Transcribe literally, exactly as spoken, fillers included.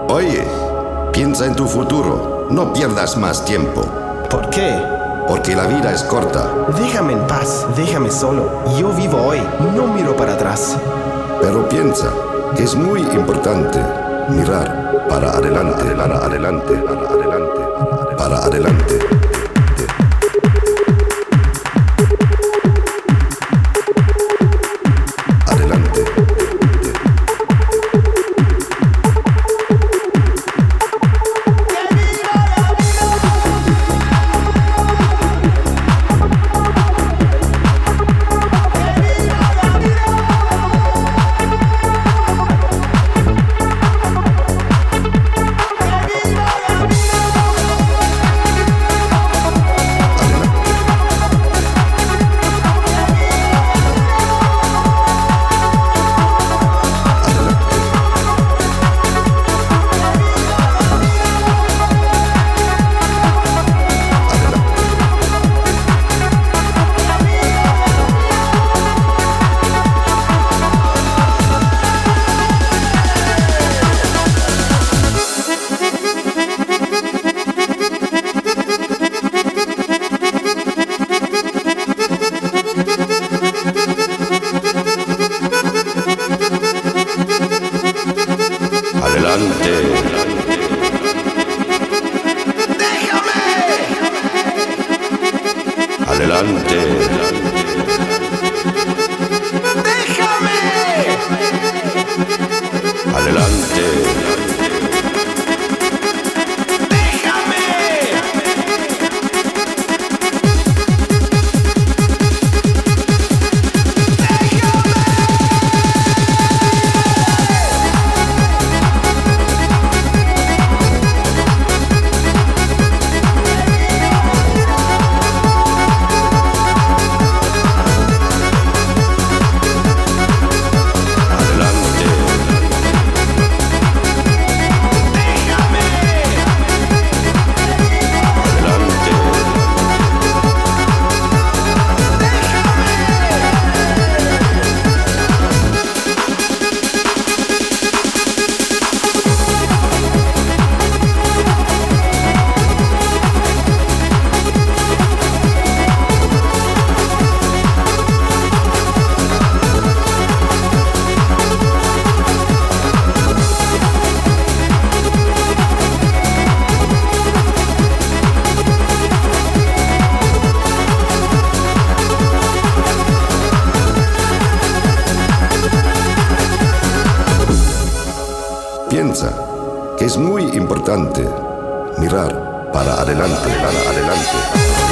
Oye, piensa en tu futuro. No pierdas más tiempo. ¿Por qué? Porque la vida es corta. Déjame en paz, déjame solo. Yo vivo hoy, no miro para atrás. Pero piensa que es muy importante mirar para adelante, para adelante, para adelante, para adelante. Adelante. Déjame. Adelante. Déjame. Piensa que es muy importante mirar para adelante, para adelante.